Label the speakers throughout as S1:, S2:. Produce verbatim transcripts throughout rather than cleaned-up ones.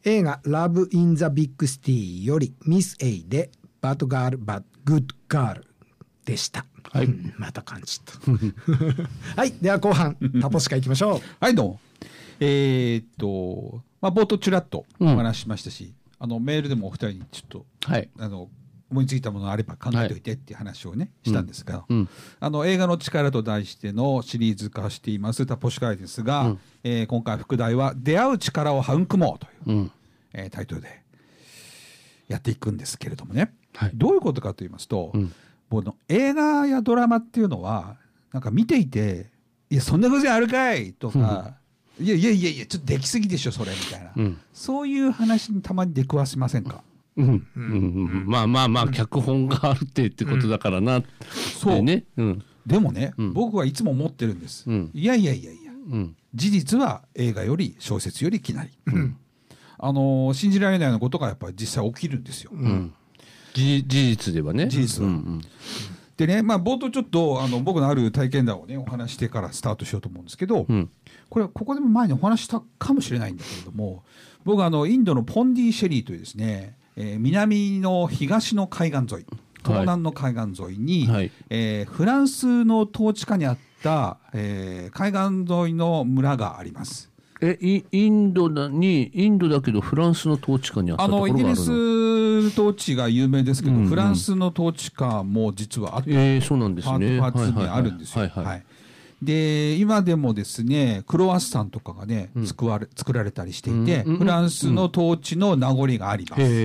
S1: 映画ラブインザビッグシティよりミス A でバッドガールバッグッドガールでした。はい、うん、また感じたはい、では後半タポシカ行きましょう
S2: はいどうも。えー、っと、まあ、冒頭ちらっとお話ししましたし、うん、あのメールでもお二人にちょっと、はい、あの思いついたものがあれば考えておいてっていう話をね、はい、したんですが、うん、あの映画の力と題してのシリーズ化していますタポシカイですが、うん、えー、今回副題は出会う力を育もうという、うん、えー、タイトルでやっていくんですけれどもね、はい、どういうことかと言いますと、うん、もうの映画やドラマっていうのはなんか見ていて、いやそんなことあるかいとか、うん、いやいやいやいやちょっとできすぎでしょそれみたいな、うん、そういう話にたまに出くわしませんか。
S3: うんうんうん、まあまあまあ脚本があるってってことだからな、うん、
S2: そうね、うん、でもね、うん、僕はいつも思ってるんです、うん、いやいやいやいや、うん、事実は映画より小説よりきなり、うん、あのー、信じられないようなことがやっぱり実際起きるんですよ、うん、
S3: 事実ではね、
S2: 事実は、うんうん、でね、まあ、冒頭ちょっとあの僕のある体験談をねお話してからスタートしようと思うんですけど、うん、これはここでも前にお話したかもしれないんだけれども、僕はあのインドのポンディシェリーというですね、えー、南の東の海岸沿い、東南の海岸沿いに、はい、えー、フランスの統治下にあった、えー、海岸沿いの村があります。
S3: えイインドだにインドだけどフランスの統治下にあったところがあるの？あのイギ
S2: リス統治が有名ですけど、うんうん、フランスの統治下も実はあって、
S3: えー、そうなんですね、
S2: パーツにあるんですよ。で今でもですねクロワッサンとかがね、うん、作られ作られたりしていて、うん、フランスの統治の名残があります、うん、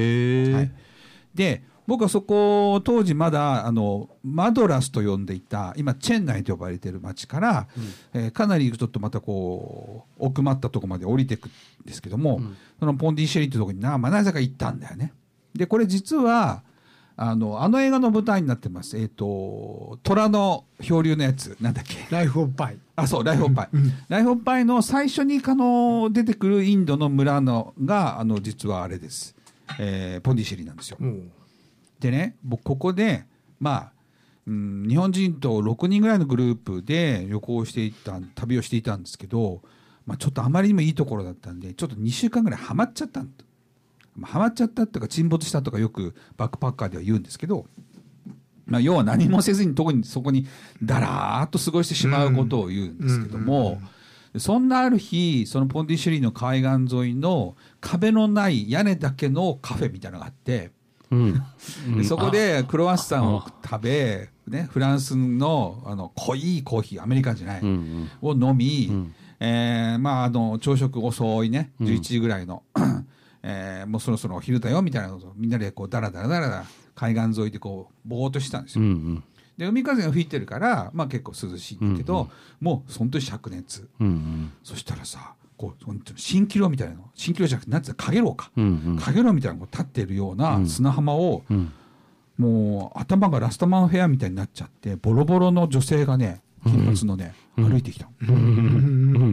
S2: はい、で僕はそこ当時まだあのマドラスと呼んでいた今チェンナイと呼ばれている町から、うん、えー、かなりちょっとまたこう奥まったところまで降りていくんですけども、うん、そのポンディシェリーってところになまなぜか行ったんだよね。でこれ実はあのあの映画の舞台になってます。えっと虎の漂流のやつなんだっけ、
S1: ライフオブパイ。
S2: あ、そうライフオブパイライフオブパイの最初にあの出てくるインドの村のがあの実はあれです、えー、ポンディシェリーなんですよ、うん、でね僕ここでまあ、うん、日本人とろくにんぐらいのグループで旅行していた旅をしていたんですけど、まあ、ちょっとあまりにもいいところだったんでちょっとにしゅうかんぐらいハマっちゃったんだ。ハマっちゃったとか沈没したとかよくバックパッカーでは言うんですけど、まあ、要は何もせずに特にそこにだらーっと過ごしてしまうことを言うんですけども、そんなある日そのポンディシェリーの海岸沿いの壁のない屋根だけのカフェみたいなのがあって、うんでそこでクロワッサンを食べ、ね、フランス の, あの濃いコーヒーアメリカンじゃない、うんうん、を飲み、うんえーまあ、あの朝食遅いねじゅういちじぐらいの、うんえー、もうそろそろお昼だよみたいなことをみんなでこうダラダラダラダラ海岸沿いでこうぼーっとしてたんですよ、うんうん、で海風が吹いてるから、まあ、結構涼しいんだけど、うんうん、もう本当に灼熱、うんうん、そしたらさこう蜃気楼みたいなの蜃気楼じゃなくて何て言うか影楼か、うんうん、影楼みたいなのが立っているような砂浜を、うん、もう頭がラストマンフェアみたいになっちゃってボロボロの女性がね金髪のね、うん、歩いてきた、うん、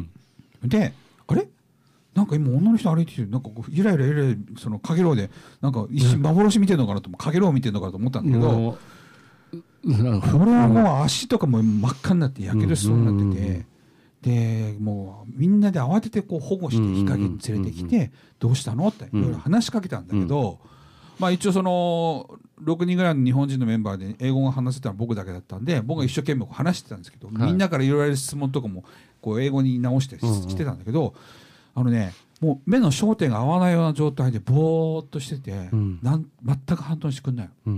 S2: であれなんか今女の人歩いてきてなんかゆらゆらゆらゆらその影楼でなんか一瞬幻見てるのかなと影楼見てるのかなと思ったんだけど、うん、これはもう足とかも真っ赤になってやけどしそうになってて、うんでもうみんなで慌ててこう保護して日陰に連れてきてどうしたのっていろいろ話しかけたんだけど、まあ一応そのろくにんぐらいの日本人のメンバーで英語が話せたのは僕だけだったんで僕が一生懸命話してたんですけど、みんなからいろいろ質問とかもこう英語に直してしてたんだけど、あのねもう目の焦点が合わないような状態でぼーっとしてて、なん全く反応してくんないの、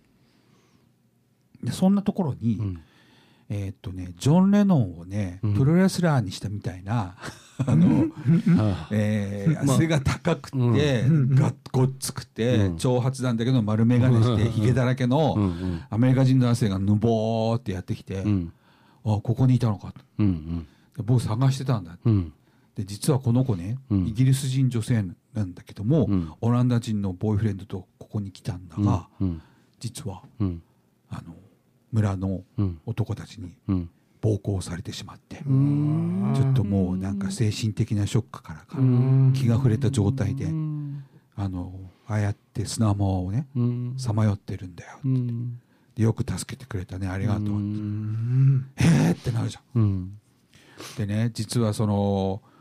S2: でそんなところに、えーっとね、ジョン・レノンをね、うん、プロレスラーにしたみたいなあの、えー、背が高くて、まあ、がっごっつくて、うん、長髪なんだけど丸眼鏡してひげだらけのアメリカ人男性がぬぼーってやってきて、うん、あここにいたのかと、うんうん、僕探してたんだって、うん、で実はこの子ね、うん、イギリス人女性なんだけども、うん、オランダ人のボーイフレンドとここに来たんだが、うんうん、実は、うん、あの村の男たちに暴行されてしまって、うん、ちょっともうなんか精神的なショックからか気が触れた状態で、あのああやって砂浜をねさまよってるんだよって、でよく助けてくれたねありがとうって、へーってなるじゃん、うん、でね実はその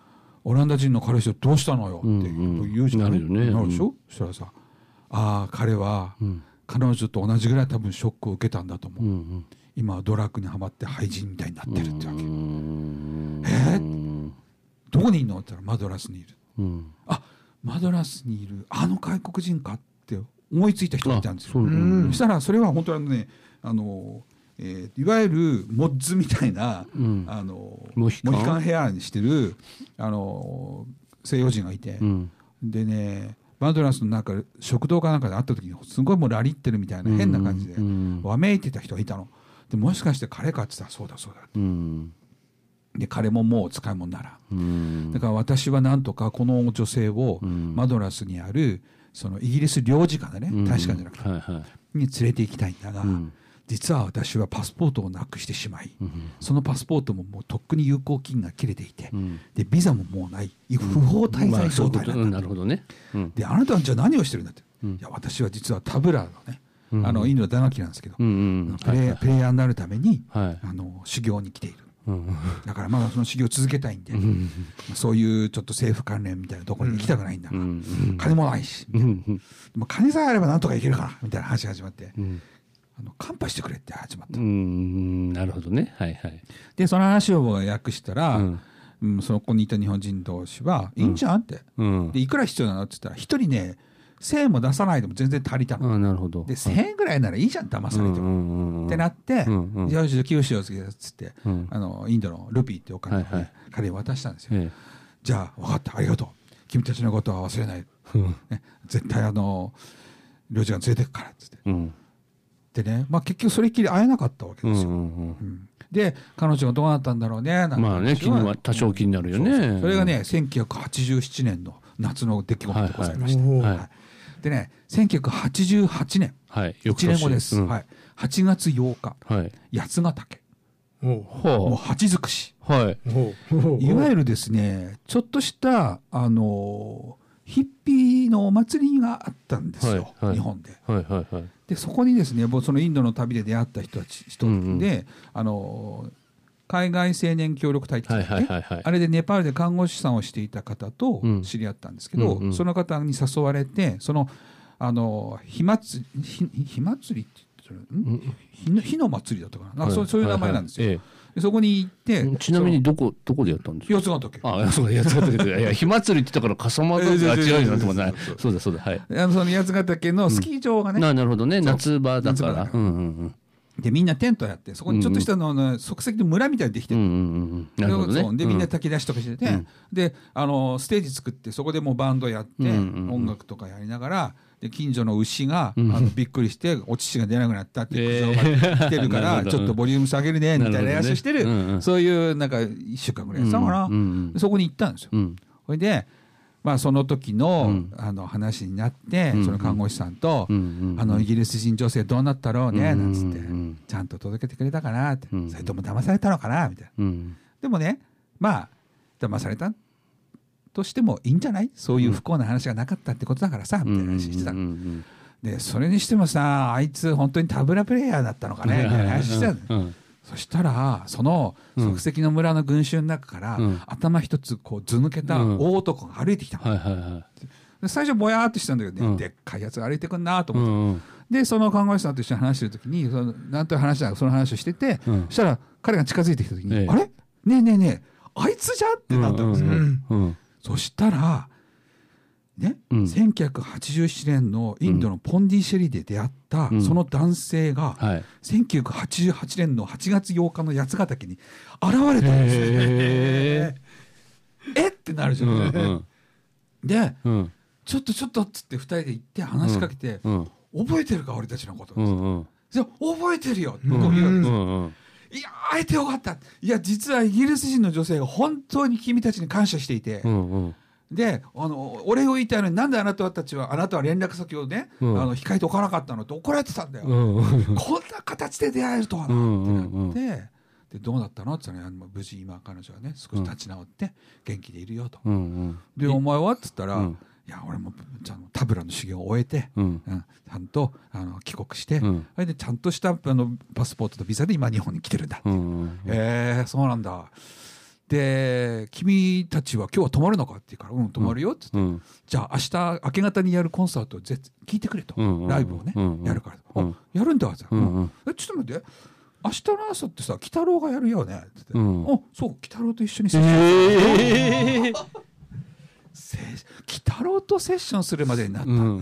S2: オランダ人の彼氏はどうしたのよって言うじゃない、
S3: うんうん、なるよね。
S2: なるでしょ、うん、そしたらさ、ああ彼は、うん、彼女と同じぐらい多分ショックを受けたんだと思う、うんうん、今はドラッグにはまって廃人みたいになってるってわけ。えー、どこにいるのって言ったらマドラスにいる、うん、あマドラスにいるあの外国人かって思いついた人がいたんですよ。 そ, うん、そしたらそれは本当にねあの、えー、いわゆるモッズみたいな、うん、あのモヒカンヘアにしてるあの西洋人がいて、うん、でねマドラスの中食堂かなんかで会った時にすごいもうラリってるみたいな変な感じで、うん、わめいてた人がいたので、もしかして彼かって言ったらそうだそうだって、うん、で彼ももう使い物なら、うん、だから私はなんとかこの女性をマドラスにあるそのイギリス領事館でね、うん、大使館じゃなくて、はいはい、に連れて行きたいんだが、うん、実は私はパスポートをなくしてしまい、うん、そのパスポートももうとっくに有効期が切れていて、うん、でビザももうない不法滞在状態だった、うんまあ、なるほどね、うん、であなたはじゃあ何をしてるんだって、うん、いや私は実はタブラのね、うん、あのインドの打楽器なんですけど、うんうん、プレイ、はいはい、プレイヤーになるために、はい、あの修行に来ている、うん、だからまだその修行を続けたいんで、うん、そういうちょっと政府関連みたいなところに行きたくないんだが、うん、金もないしみたいな、うん、でも金さえあればなんとかいけるかなみたいな話が始まって、うん、あのカンパしてくれって始まった。うん、なるほどね、はいはい、でその話を訳したら、うんうん、そこにいた日本人同士は、いいんじゃんって、うん、でいくら必要なのって言ったら一人ねせんえんも出さないでも全然足りたの。あ、なるほど。でせんえんぐらいならいいじゃん騙されても、うんうんうん、ってなって、うんうん、じゃあ寄付しようっつって、うん、あのインドのルピーってお金を、ね、はいはい、彼に渡したんですよ、ええ、じゃあ分かったありがとう君たちのことは忘れない、うんね、絶対あの領事館連れてくからっつって、うん、でね、まあ、結局それっきり会えなかったわけですよ、うんうんうんうん、で彼女がどうなったんだろうねなんて、まあね、気には多少気になるよね、うん、そうそう、それがねせんきゅうひゃくはちじゅうななねんの夏の出来事でございました、はいはいはい、でねせんきゅうひゃくはちじゅうはちねん、はい、いちねんごです、うん、はい、はちがつようか、はい、八ヶ岳、もう八尽くし、はい、いわゆるですねちょっとしたあのヒッピーのお祭りがあったんですよ、はいはい、日本で、はいはいはい、でそこにですねそのインドの旅で出会った人たち人で、うんうん、あの海外青年協力隊って、ね、はいはいはいはい、あれでネパールで看護師さんをしていた方と知り合ったんですけど、うんうんうん、その方に誘われてそのあの火祭り火、火祭りって言ってたら、うん、火, の火の祭りだったかな、なんか そ, うそういう名前なんですよ、はいはい、ええ、そこに行って、ちなみにどこどこでやったんですか？八ヶ岳。あ、そうだ八ヶ岳。いや火祭りって言ったから笠間が違うじゃなくてもない。そうだそうだ、はい。あのその八ヶ岳のスキー場がね。うん、なるほどね、夏場だから。うんうんうん。でみんなテントやってそこにちょっとしたの、うんうん、即席の村みたいにできてる、うんうんうん、なるほどね、でみんな炊き出しとかしてて、うん、であのステージ作ってそこでもうバンドやって、うんうんうん、音楽とかやりながらで近所の牛が、うん、あのびっくりしてお乳が出なくなったって苦情が来てるから、えー、ちょっとボリューム下げるねみたいなやつしてる、ね、うんうん、そういうなんかいっしゅうかんぐらいやったかな、うんうんうん、そこに行ったんですよ、うん、それでまあ、その時 の,、うん、あの話になって、うん、その看護師さんと、うん、あのイギリス人女性どうなったろうね、うん、なんつって、うん、ちゃんと届けてくれたかなって、うん、それとも騙されたのかなみたいな、うん、でもねまあ騙されたとしてもいいんじゃない、そういう不幸な話がなかったってことだからさ、みたいな話してた、うん、でそれにしてもさあいつ本当にタブラプレイヤーだったのかねみたいな話してたの、うんうん、そしたらその即席の村の群衆の中から、うん、頭一つこうず抜けた大男が歩いてきたの、うんはいはいはい、で最初ぼやーっとしたんだけどね、うん、でっかいやつが歩いてくんなと思って、うんうん、でその看護師さんと一緒に話してる時にそのなんという話だかその話をしてて、うん、そしたら彼が近づいてきた時に、ええ、あれねえねえねえあいつじゃってなったんですよ、うんうんうん、そしたらね、うん、せんきゅうひゃくはちじゅうななねんのインドのポンディシェリで出会ったその男性が、うんはい、せんきゅうひゃくはちじゅうはちねんのはちがつようかの八ヶ岳に現れたんですよ。ええってなるじゃない、うんうん、で、うん、ちょっとちょっとっつってふたりで行って話しかけて、うんうん、覚えてるか俺たちのこと、うんうん、覚えてるよってこう言うわけですよ、うんうん、いや会えてよかった、いや実はイギリス人の女性が本当に君たちに感謝していて、うんうんであの俺を言いたいのになんであなたたちはあなたは連絡先をね、うん、あの控えておかなかったのって怒られてたんだよ、うんうん、こんな形で出会えるとはなってなって、うんうん、でどうだったのって言ったら無事今彼女はね少し立ち直って元気でいるよと、うんうん、でお前はって言ったら、うん、いや俺もちゃんとタブラの修行を終えて、うんうん、ちゃんとあの帰国して、うん、それでちゃんとしたあのパスポートとビザで今日本に来てるんだって、うんうん、えー、そうなんだで君たちは今日は泊まるのかって言うから、うん泊まるよって言って、うん、じゃあ明日明け方にやるコンサートをぜ聞いてくれと、うんうん、ライブをね、うんうん、やるから、うん、やるんだって、うんうん、えちょっと待って明日の朝ってさ鬼太郎がやるよねって言って、うん、あそう鬼太郎と一緒にセッションする、えー、鬼太郎とセッションするまでになった、うんうん、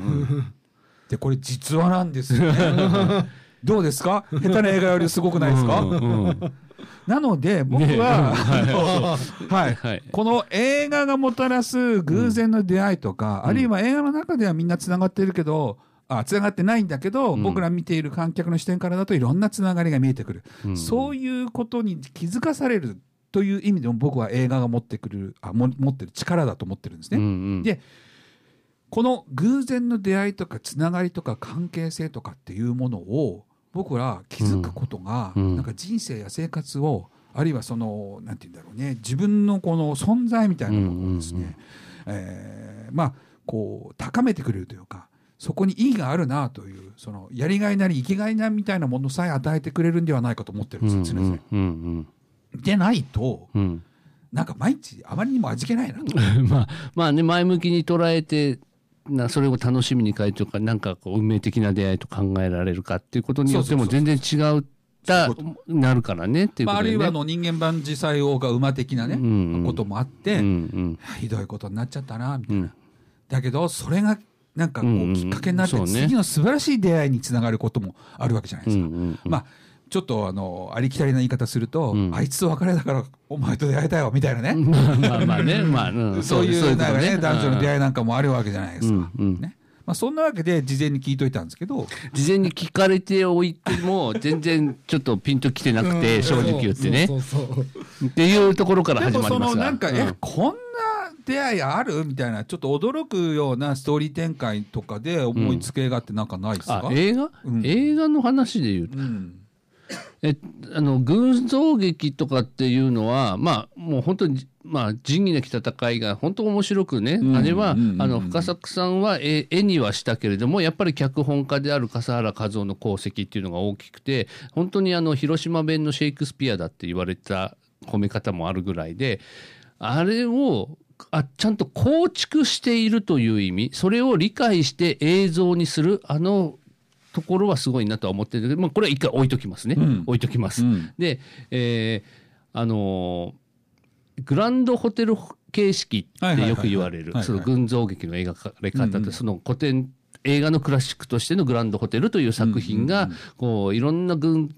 S2: でこれ実話なんですよねどうですか下手な映画よりすごくないですか、うんうんなので僕は、ねはいはい、この映画がもたらす偶然の出会いとか、うん、あるいは映画の中ではみんなつながっているけどあつながってないんだけど、うん、僕ら見ている観客の視点からだといろんなつながりが見えてくる、うん、そういうことに気づかされるという意味でも僕は映画が持ってくるあも持ってる力だと思ってるんですね、うんうん、でこの偶然の出会いとかつながりとか関係性とかっていうものを僕ら気づくことが、うん、なんか人生や生活をあるいはそのなんて言うんだろうね自分のこの存在みたいなものをですね、うんうんうんえー、まあこう高めてくれるというかそこに意義があるなというそのやりがいなり生きがいなみたいなものさえ与えてくれるんではないかと思ってるんですよ、常々、うんうんうん、でないと、うん、なんか毎日あまりにも味気ないなと
S3: まあまあね前向きに捉えてなそれを楽しみに変えるとかなんかこう運命的な出会いと考えられるかっていうことによっても全然違うなるからねっていうことでね、まあ、あ
S2: るいはの人間万事作用が馬的なね、うんうん、こともあって、うんうん、ひどいことになっちゃったなみたいな、うん、だけどそれがなんかこうきっかけになって、うんうんね、次の素晴らしい出会いにつながることもあるわけじゃないですか、うんうんうん、まあちょっとあのありきたりな言い方すると、うん、あいつと別れだからお前と出会いたいわみたいなね
S3: まあまあね、まあうん、
S2: そういうなんかね男女の出会いなんかもあるわけじゃないですか、うんうんねまあ、そんなわけで事前に聞いといたんですけど
S3: 事前に聞かれておいても全然ちょっとピンときてなくて、うん、正直言ってねそうそうそうそうっていうところから始まりますがでもそのなんか、
S2: うん、えこんな出会いあるみたいなちょっと驚くようなストーリー展開とかで思いつく映画ってなんかないですか、
S3: うん、あ映画、うん、映画の話で言うと、うんえあの群像劇とかっていうのはまあもう本当にまあ仁義なき戦いが本当面白くね、うん、あれは、うんうん、あの深作さんは絵絵にはしたけれどもやっぱり脚本家である笠原和夫の功績っていうのが大きくて本当にあの広島弁のシェイクスピアだって言われた込め方もあるぐらいであれをあちゃんと構築しているという意味それを理解して映像にするあのところはすごいなとは思ってるけど、まあ、これは一回置いときますね、うん、置いときます、うん、で、えー、あのー、グランドホテル形式ってよく言われるその群像劇の描かれ方ってその古典映画のクラシックとしてのグランドホテルという作品がこういろんな群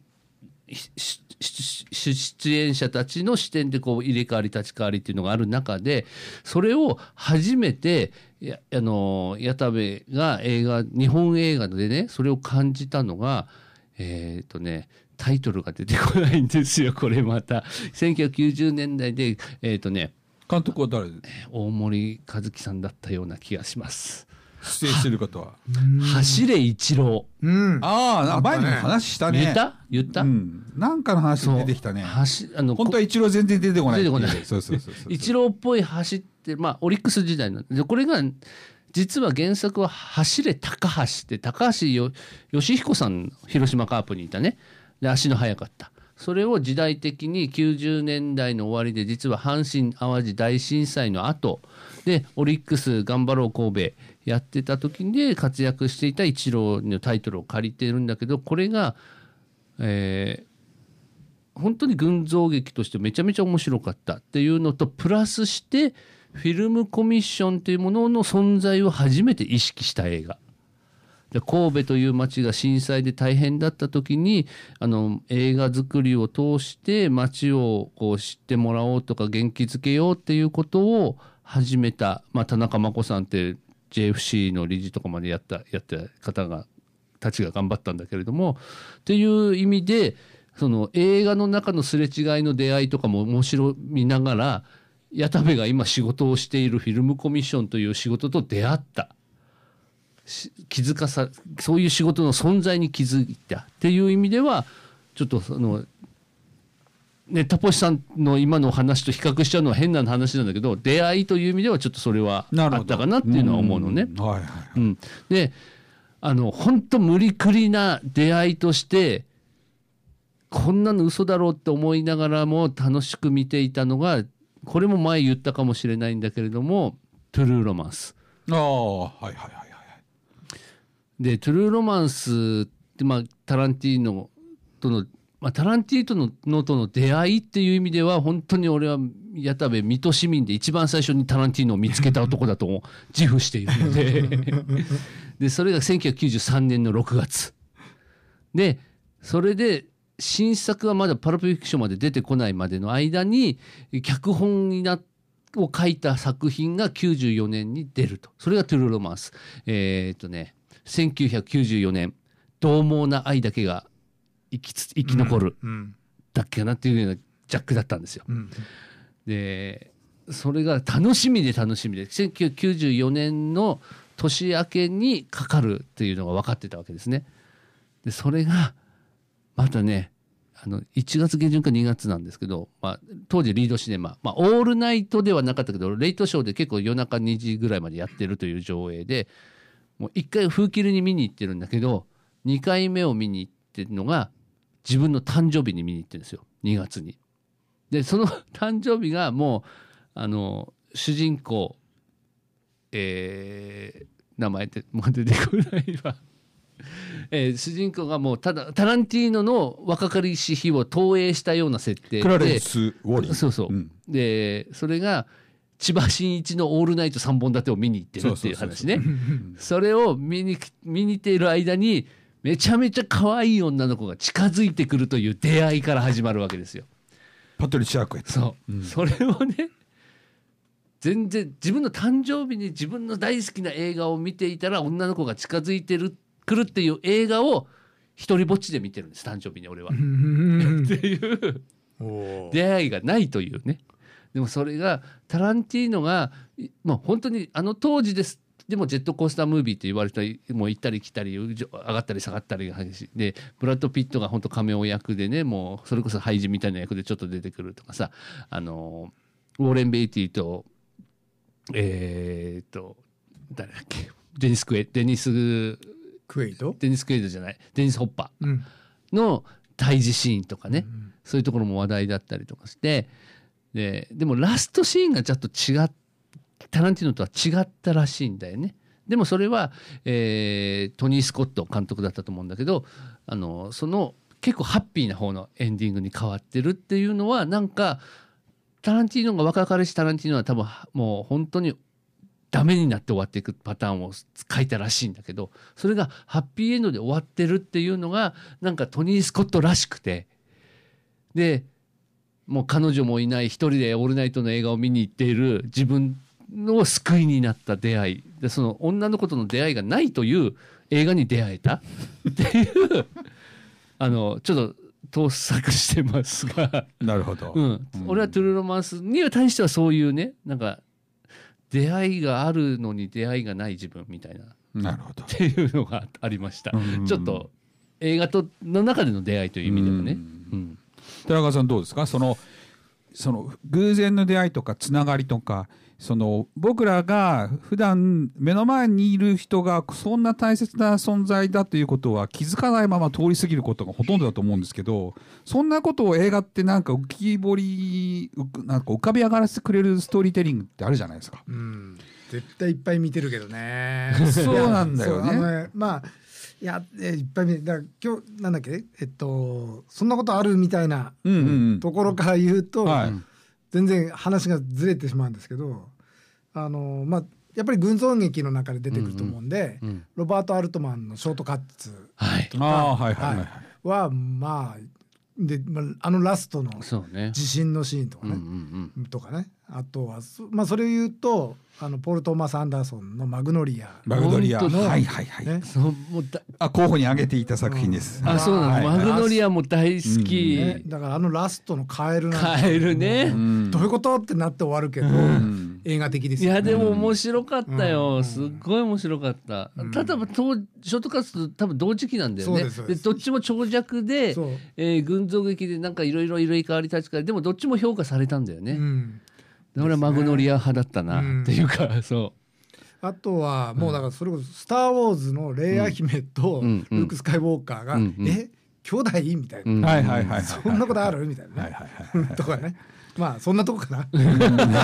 S3: 出演者たちの視点でこう入れ替わり立ち替わりっていうのがある中でそれを初めてやあの矢田部が映画日本映画でねそれを感じたのがえっとねタイトルが出てこないんですよこれまたせんきゅうひゃくきゅうじゅうねんだいでえっとね
S2: 監督は誰で
S3: 大森和樹さんだったような気がします
S2: 出演してる方は
S3: 走れ一郎、
S2: うん、ああ前にも話したね
S3: 言った言った、うん、
S2: なんかの話に出てきたね
S3: 走あの
S2: 本当は一郎全然出てこない
S3: 出てこないそうそうそうそう一郎っぽい走ってまあオリックス時代のでこれが実は原作は走れ高橋って高橋よ義彦さん広島カープにいたねで足の速かったそれを時代的にきゅうじゅうねんだいの終わりで実は阪神・淡路大震災の後でオリックス頑張ろう神戸やってた時に活躍していたイチローのタイトルを借りてるんだけどこれが、えー、本当に群像劇としてめちゃめちゃ面白かったっていうのとプラスしてフィルムコミッションというものの存在を初めて意識した映画で神戸という町が震災で大変だった時にあの映画作りを通して町をこう知ってもらおうとか元気づけようっていうことを始めた、まあ、田中真子さんって ジェイエフシー の理事とかまでやったやった方がたちが頑張ったんだけれどもっていう意味でその映画の中のすれ違いの出会いとかも面白みながら矢田部が今仕事をしているフィルムコミッションという仕事と出会った気づかさそういう仕事の存在に気づいたっていう意味ではちょっとそのねタポシさんの今の話と比較しちゃうのは変な話なんだけど出会いという意味ではちょっとそれはあったかなっていうのは思うのね。はいはいはいうん、であの本当無理くりな出会いとしてこんなの嘘だろうって思いながらも楽しく見ていたのがこれも前言ったかもしれないんだけれどもトゥルーロマンス。
S2: ああはいはいはいはい。
S3: でトゥルーロマンスって、まあ、タランティーノとの、まあ、タランティーノのとの出会いっていう意味では本当に俺は矢田部水戸市民で一番最初にタランティーノを見つけた男だと自負しているのででそれがせんきゅうひゃくきゅうじゅうさんねんのろくがつで、それで新作はまだパルプフィクションまで出てこないまでの間に脚本になを書いた作品がきゅうじゅうよねんに出ると。それがトゥルーロマンス。えー、っとねせんきゅうひゃくきゅうじゅうよねん獰猛な愛だけが生きつ生き残る、うんうん、だっけかなっていうようなジャックだったんですよ、うん、でそれが楽しみで楽しみでせんきゅうひゃくきゅうじゅうよねんの年明けにかかるっていうのが分かってたわけですね。でそれがまたねあのいちがつげじゅんかにがつなんですけど、まあ、当時リードシネマ、まあ、オールナイトではなかったけどレイトショーで結構夜中にじぐらいまでやってるという上映でもういっかい風切りに見に行ってるんだけどにかいめを見に行ってるのが自分の誕生日に見に行ってるんですよにがつに。でその誕生日がもうあの主人公えー、名前ってもう出てこないわ、えー、主人公がもうただタランティーノの若かりし日を投影したような設定で
S2: クラレンス・ウォリー
S3: そうそう、うん、でそれが千葉真一のオールナイトさんぼん立てを見に行ってるっていう話ね。それを見に見に行っている間にめちゃめちゃ可愛い女の子が近づいてくるという出会いから始まるわけですよ。
S2: パトリシア・アクエット。
S3: そう、うん、それをね全然自分の誕生日に自分の大好きな映画を見ていたら女の子が近づいてるくるっていう映画を一人ぼっちで見てるんです誕生日に俺はっていう出会いがないというね。でもそれがタランティーノが、まあ、本当にあの当時ですでもジェットコースタームービーって言われたりもう行ったり来たり上がったり下がったりが激しいでブラッド・ピットが本当カメオ役でねもうそれこそハイジみたいな役でちょっと出てくるとかさあのウォーレン・ベイティとえー、っと誰だっけデニス・クエデニス
S1: クエイド
S3: デニス・クエイドじゃないデニス・ホッパーの対峙シーンとかね、うん、そういうところも話題だったりとかしてで, でもラストシーンがちょっと違っタランティーノとは違ったらしいんだよね。でもそれは、えー、トニー・スコット監督だったと思うんだけどあのその結構ハッピーな方のエンディングに変わってるっていうのはなんかタランティーノが若かりしタランティーノは多分もう本当にダメになって終わっていくパターンを書いたらしいんだけどそれがハッピーエンドで終わってるっていうのがなんかトニー・スコットらしくてでもう彼女もいない一人でオールナイトの映画を見に行っている自分の救いになった出会いでその女の子との出会いがないという映画に出会えたっていうあのちょっと盗作してますが
S2: なるほど、
S3: うん、俺はトゥルーロマンスに対してはそういうねなんか出会いがあるのに出会いがない自分みたいな
S2: なるほど
S3: っていうのがありました。ちょっと映画との中での出会いという意味でもね。うんうん
S2: 寺川さんどうですかそのその偶然の出会いとかつながりとかその僕らが普段目の前にいる人がそんな大切な存在だということは気づかないまま通り過ぎることがほとんどだと思うんですけどそんなことを映画ってなんか浮き彫りなんか浮かび上がらせてくれるストーリーテリングってあるじゃないですか。
S1: うん絶対いっぱい見てるけどね
S2: そうなんだよね。
S1: ねまあいやいっぱい見てだから今日なんだっけえっとそんなことあるみたいなところから言うと、うんうんうんはい、全然話がずれてしまうんですけどあのまあやっぱり群像劇の中で出てくると思うんで、うんうん、ロバート・アルトマンのショートカッツとか、はいはいはいはい、はまあであのラストの地震のシーンとかね、うんうんうん、とかねあとはまあそれを言うとあのポール・トーマス・アンダーソンのマグノリア
S2: マグノリアはいはいはい、ね、そうもうだあ候補に挙げていた作品です、
S3: うん、あそうなの、はい、マグノリアも大好き、
S1: うんね、だからあのラストのカエルなん
S3: カエルね、
S1: うん、どういうことってなって終わるけど、うん、映画的ですよね。
S3: いやでも面白かったよ、うん、すっごい面白かった、うん、ただショートカット多分同時期なんだよね。でどっちも長尺で、えー、群像劇でなんかいろいろ入れ替わり立ち替わりでもどっちも評価されたんだよね、うん俺はマグノリア派だったなっていうか、うん、そう
S1: あとはもうだからそれこそスター・ウォーズのレイヤ姫とルーク・スカイウォーカーが、うんうん、え兄弟みたいな、うん、そんなことあるみたいなねとかねまあそんなとこかなちょっ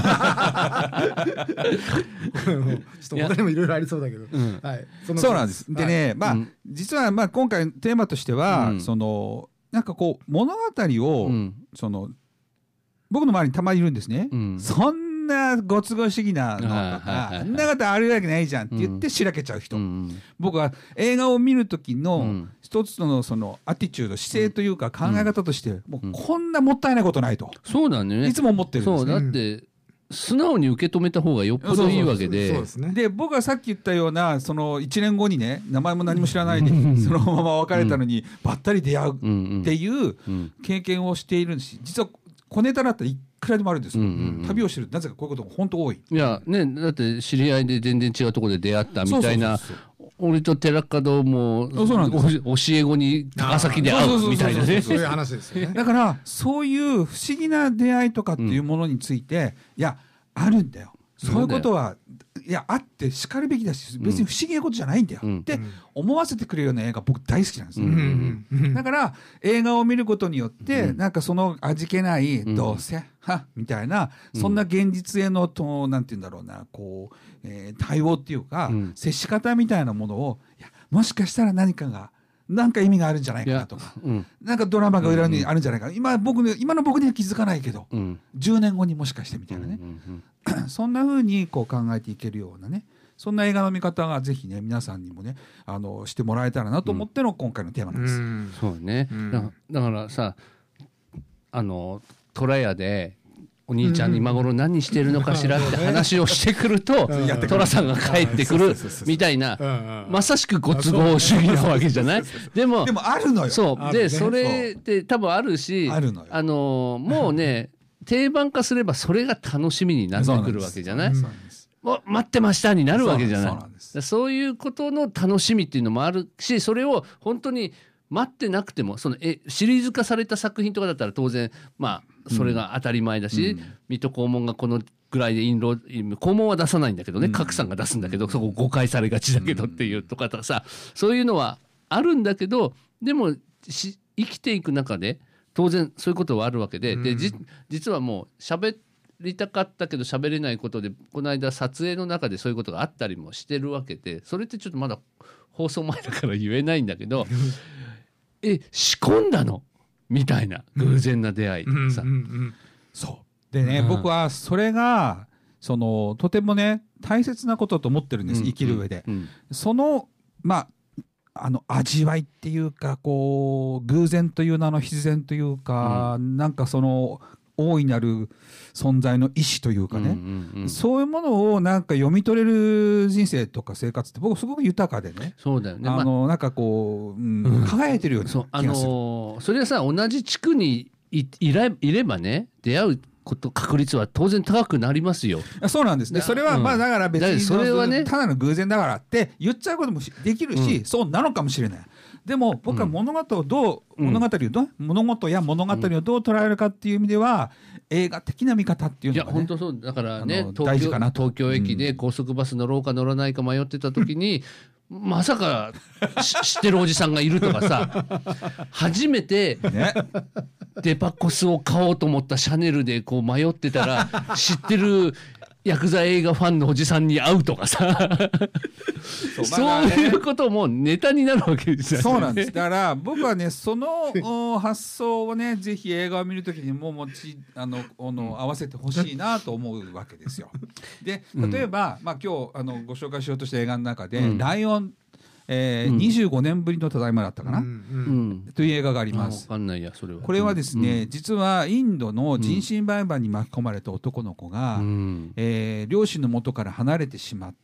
S1: と他にもいろいろありそうだけど、うん、はい、
S2: そ, そうなんです。でね、はい、まあ、うん、実はまあ今回テーマとしては、うん、そのなんかこう物語を、うん、その僕の周りにたまにいるんですね、うん、そんなご都合主義なのとか、そんなことあるわけないじゃんって言ってしらけちゃう人、うん、僕は映画を見る時の一つのそのアティチュード、姿勢というか考え方として、うん、もうこんなもったいないことないと、
S3: そうなんだよね、
S2: いつも思ってるんですね。
S3: そうだって素直に受け止めた方がよっぽどいいわけで、
S2: で僕はさっき言ったようなそのいちねんごにね、名前も何も知らないでそのまま別れたのにばったり出会うっていう経験をしているし、実は小ネタだったらいくらでもあるんですよ、うんうんうん、旅をしてるなぜかこういうことが本当多い。
S3: いやね、だって知り合いで全然違うところで出会ったみたいな、俺と寺門も教え子に高崎で会うみたいなね、
S1: そういう話ですよね。
S2: だからそういう不思議な出会いとかっていうものについて、うん、いやあるんだよ、そういうことはいやあってしかるべきだし、別に不思議なことじゃないんだよ、うん、って思わせてくれるような映画僕大好きなんですよ、うんうん、だから映画を見ることによって、うん、なんかその味気ない、うん、どうせはみたいな、うん、そんな現実へのとなんて言うんだろうな、こう、えー、対応っていうか、うん、接し方みたいなものを、いやもしかしたら何かがなんか意味があるんじゃないかなとか、うん、なんかドラマが裏にあるんじゃないかな、うんうん、今僕ね、今の僕には気づかないけど、うん、じゅうねんごにもしかしてみたいなね、うんうんうん、そんな風にこう考えていけるようなね、そんな映画の見方がぜひね皆さんにもねあのしてもらえたらなと思っての今回のテーマなんです、うん、
S3: そうね、うん、だ, だからさ、あのトラヤでお兄ちゃん今頃何してるのかしらって話をしてくると、寅さんが帰ってくるみたいな、まさしくご都合主義なわけじゃない。でも
S2: でもあるのよ。
S3: そうで、それって多分あるし、あのもうね定番化すればそれが楽しみになってくるわけじゃない。待ってましたになるわけじゃない。そう、そういうことの楽しみっていうのもあるし、それを本当に待ってなくても、そのえシリーズ化された作品とかだったら当然まあそれが当たり前だし、うん、水戸黄門がこのぐらいで印籠、黄門は出さないんだけどね、賀来さんが出すんだけど、そこ誤解されがちだけどっていうとかさ、そういうのはあるんだけど、でもし生きていく中で当然そういうことはあるわけで、でじ実はもう喋りたかったけど喋れないことで、この間撮影の中でそういうことがあったりもしてるわけで、それってちょっとまだ放送前だから言えないんだけどえ仕込んだのみたいな偶然な出会いとかさ、うんうんうんうん、
S2: そうでね、うん、僕はそれがそのとてもね大切なことと思ってるんです、うん、生きる上で、うん、そのまああの味わいっていうか、こう偶然という名の必然というか、うん、なんかその大いなる存在の意志というかね、うんうんうん、そういうものをなんか読み取れる人生とか生活って僕すごく豊かでね、
S3: そうだよね、
S2: あの、まあ、なんかこう、うん、輝いてるような気がする。
S3: あのー、それはさ同じ地区に い, い, らいればね出会うこと確率は当然高くなりますよ。
S2: そうなんですね。それはまあだから別に
S3: それはね
S2: ただの偶然だからって言っちゃうこともできるし、うん、そうなのかもしれない。でも僕は物事をどう、うん、物語をどう物事や物語をどう捉えるかっていう意味では、うん、映画的な見方っていうのが、ね、
S3: いや本当そうだからね、東京、東京駅で高速バス乗ろうか乗らないか迷ってた時に、うん、まさか知ってるおじさんがいるとかさ初めて、ね、デパコスを買おうと思ったシャネルでこう迷ってたら知ってるヤクザ映画ファンのおじさんに会うとかさそう、そういうこともネタになるわけですよね。
S2: そうなんです。だから僕はねその発想をねぜひ映画を見るときにも持ちあのあの合わせてほしいなと思うわけですよ。で例えば、うん、まあ、今日あのご紹介しようとした映画の中で、うん、ライオンえーうん、にじゅうごねんぶりのただいまだったかな、うんうん、という映画があります。
S3: わかんないやそれは。
S2: これはですね、うん、実はインドの人身売買に巻き込まれた男の子が、うんえー、両親の元から離れてしまって、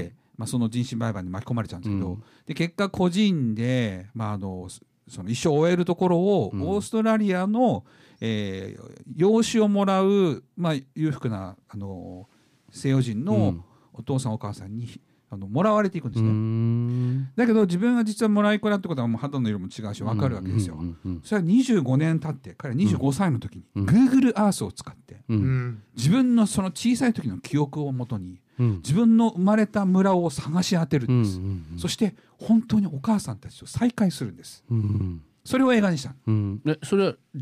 S2: うんまあ、その人身売買に巻き込まれちゃうんですけど、うん、で結果個人で、まあ、あのその一生を終えるところを、うん、オーストラリアの、えー、養子をもらう、まあ、裕福なあの西洋人のお父さんお母さんにあのもらわれていくんですね。だけど自分が実はもらい子だってことはもう肌の色も違うし分かるわけですよ、うんうんうんうん、それはにじゅうごねん経って彼はにじゅうごさいの時に、うん、Google Earth を使って、うん、自分のその小さい時の記憶をもとに、うん、自分の生まれた村を探し当てるんです、うんうんうん、そして本当にお母さんたちと再会するんです、うんうん、それを映画にした、
S3: うん、それはじ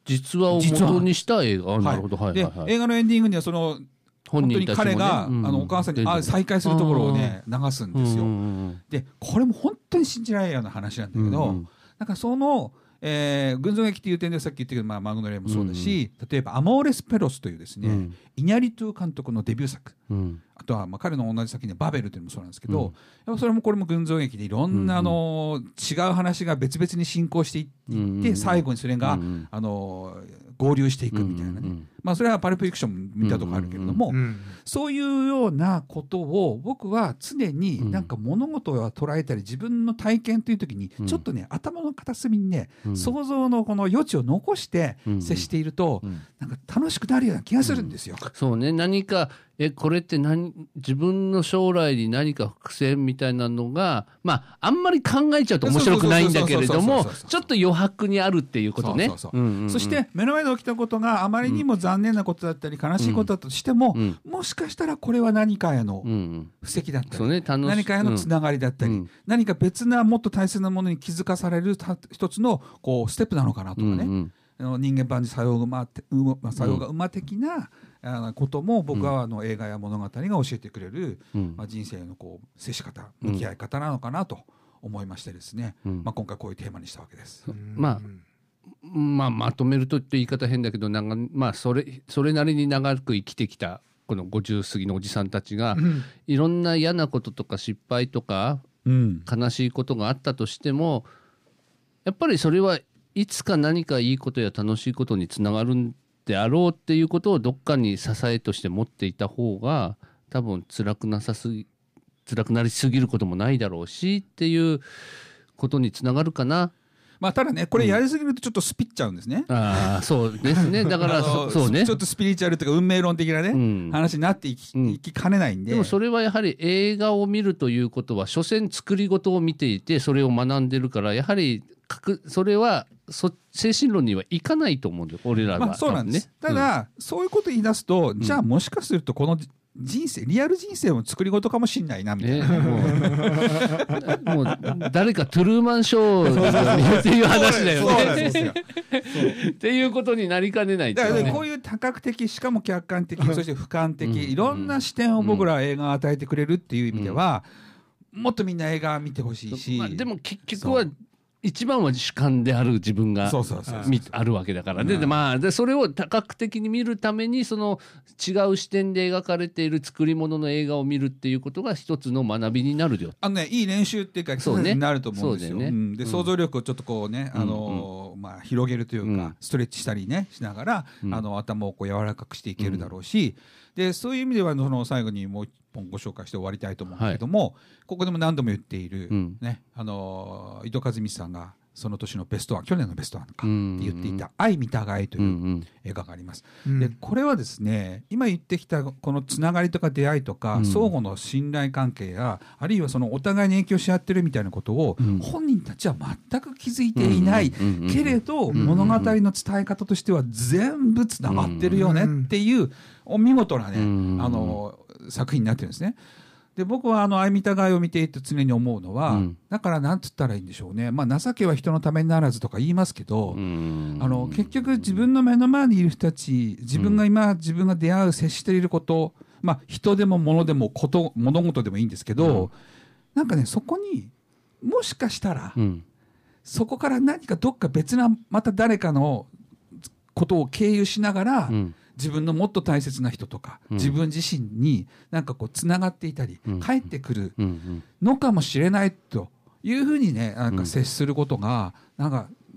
S3: 実話を元にした映画。あ、なるほど、はい、
S2: で、
S3: はいはい、
S2: 映画のエンディングにはその本当に彼が、
S3: うん、
S2: あのお母さんにあ再会するところをね流すんですよ、うん、でこれも本当に信じられないような話なんだけど、うん、なんかその、えー、群像劇っていう点でさっき言ったけど、まあ、マグノリアもそうだし、うん、例えばアモーレス・ペロスというですね、うん、イニャリトゥ監督のデビュー作、うん、あとはまあ彼の同じ作品でバベルというのもそうなんですけど、うん、やっぱそれもこれも群像劇でいろんなあの違う話が別々に進行していって、うん、最後にそれが、うん、あの合流していくみたいなね、うんうん、まあ、それはパルプフィクション見たとこあるけれども、うんうんうん、そういうようなことを僕は常になんか物事を捉えたり自分の体験という時にちょっとね、うん、頭の片隅にね、うん、想像のこの余地を残して接していると、うんうん、なんか楽しくなるような気がするんですよ、
S3: うん、そうね、何かえこれって何自分の将来に何か伏線みたいなのが、まああんまり考えちゃうと面白くないんだけれどもちょっと余白にあるっていうことね。
S2: そして目の前で起きたことがあまりにも残念なことだったり悲しいことだとしても、うん、もしかしたらこれは何かへの布石だったり、うんうんね、何かへのつながりだったり、うん、何か別なもっと大切なものに気づかされる一つのこうステップなのかなとかね、うんうん、人間万事作用馬作用が馬的なことも僕はあの映画や物語が教えてくれる、うんまあ、人生のこう接し方向き合い方なのかなと思いましてですね、うんまあ、今回こういうテーマにしたわけです。
S3: まあまあ、まとめるとって言い方変だけどなんか、まあ、それ、それなりに長く生きてきたこのごじゅう過ぎのおじさんたちが、うん、いろんな嫌なこととか失敗とか、うん、悲しいことがあったとしてもやっぱりそれはいつか何かいいことや楽しいことにつながるんであろうっていうことをどっかに支えとして持っていた方が多分辛くなさすぎ辛くなりすぎることもないだろうしっていうことにつながるかな。
S2: まあ、ただねこれやりすぎるとちょっとスピっちゃうんですね、
S3: うん、ああそうですねだからそそうね
S2: ちょっとスピリチュアルというか運命論的なね、うん、話になっていき、うん、いきかねないんで。
S3: でもそれはやはり映画を見るということは所詮作り事を見ていてそれを学んでるからやはりそれはそ精神論にはいかないと思うんだよ俺らは、
S2: まあ、そうなんです、ね、ただ、うん、そういうこと言い出すと、うん、じゃあもしかするとこの人生リアル人生も作り事かもしんないなみたいな、ね、
S3: もうもう誰かトゥルーマンショーっていう話だよねっていうことになりかねないっていう、ね、
S2: だからこういう多角的しかも客観的そして俯瞰的、うん、いろんな視点を僕らは映画を与えてくれるっていう意味では、うん、もっとみんな映画見てほしいし、まあ、
S3: でも結局は一番は主観である自分があるわけだからね、うん、でまあでそれを多角的に見るためにその違う視点で描かれている作り物の映画を見るっていうことが一つの学びになるよ。
S2: あのねいい練習っていうかエクササイズになると思うんですよ。ね、うん、で想像力をちょっとこうね、うん、あのー、まあ広げるというか、うん、ストレッチしたりねしながら、うん、あの頭をこう柔らかくしていけるだろうし、うん、でそういう意味ではその最後にもう一本ご紹介して終わりたいと思うんだけども、はい、ここでも何度も言っている、うん、ねあのー、伊藤和光さんがその年のベストワン去年のベストワンかって言っていた「愛見たがい」という映画があります、うんうん、でこれはですね今言ってきたこのつながりとか出会いとか、うん、相互の信頼関係やあるいはそのお互いに影響し合ってるみたいなことを、うん、本人たちは全く気づいていない、うん、けれど、うん、物語の伝え方としては全部つながってるよねっていうお見事なね、うん、あの作品になってるんですね。で僕はあの愛見たがいを見ていて常に思うのは、うん、だから何つったらいいんでしょうね、まあ、情けは人のためにならずとか言いますけど、あの結局自分の目の前にいる人たち自分が今、うん、自分が出会う接していること、まあ、人でも物でもこと物事でもいいんですけど、うん、なんかねそこにもしかしたら、うん、そこから何かどっか別なまた誰かのことを経由しながら、うん自分のもっと大切な人とか、うん、自分自身になんかこうつながっていたり、うん、帰ってくるのかもしれないというふうにねなんか接することがなんか、うん、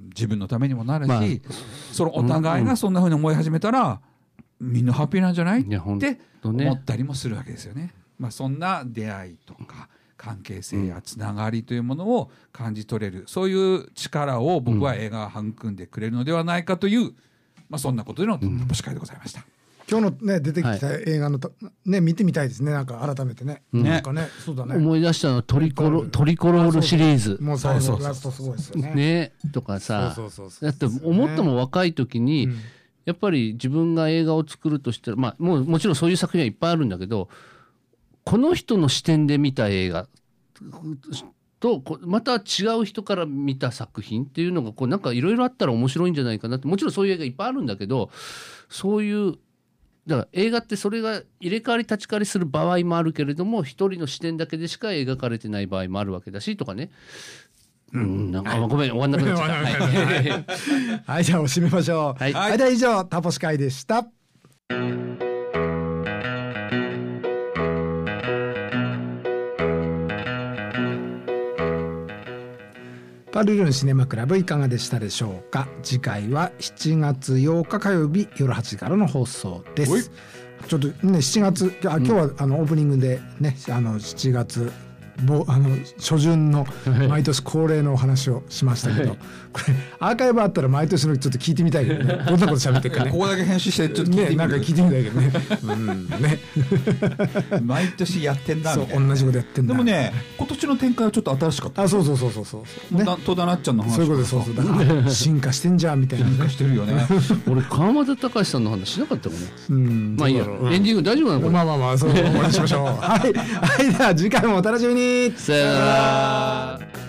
S2: 自分のためにもなるし、まあ、そのお互いがそんなふうに思い始めたら、うん、みんなハッピーなんじゃないって思ったりもするわけですよね。まあ、そんな出会いとか関係性やつながりというものを感じ取れるそういう力を僕は映画が育んでくれるのではないかというまあ、そんなことでのタポシ会でございました、
S1: うん、今日のね出てきた映画の、はい、ね見てみたいですねなんか改めてね、うん、なんかねそうだね
S3: 思い出したのトリコロトリコロールシリーズ
S1: もう最後のラストすごいですよね
S3: ねとかさだって思ったも若い時に、うん、やっぱり自分が映画を作るとしたらまあもうもちろんそういう作品はいっぱいあるんだけどこの人の視点で見た映画とこまた違う人から見た作品っていうのがこうなんかいろいろあったら面白いんじゃないかなって。もちろんそういう映画いっぱいあるんだけど、そういうだから映画ってそれが入れ替わり立ち替わりする場合もあるけれども、一人の視点だけでしか描かれてない場合もあるわけだしとかね。うん、なんかごめん終わんなくなっちゃった。はい、
S1: はい、じゃあ締めましょう。はい、はい、では以上タポシ会でした。パルルンシネマクラブいかがでしたでしょうか。次回はしちがつようか火曜日夜はちじからの放送です。ちょっとねしちがつ、あ、今日はあのオープニングでね、あのしちがつぼあの初旬の毎年恒例のお話をしましたけど、はい、これアーカイブあったら毎年のちょっと聞いてみたいけどね、どんなこと喋ってるかね。
S2: ここだけ編集してちょっと聞いてみる、
S1: ね、なんか聞いてみたいけどね。うんね
S2: 毎年やってんだみたいな。
S1: そう同じことやってんだ。
S2: でもね今年の展開はちょっと新しかった。
S1: あ、そうそうそうそうそう。
S2: ね、戸田なっちゃんの話。
S1: そういうことです。そうそう。だから進化してんじゃんみたいな。
S2: 進化してるよね。
S3: 俺川俣隆さんの話しなかったかな。
S1: うん。
S3: まあいいや。エンディング大丈夫なのこれ。
S1: まあまあまあそう終わりにしましょう。はいはい、では次回もお楽しみに。
S3: さよなら。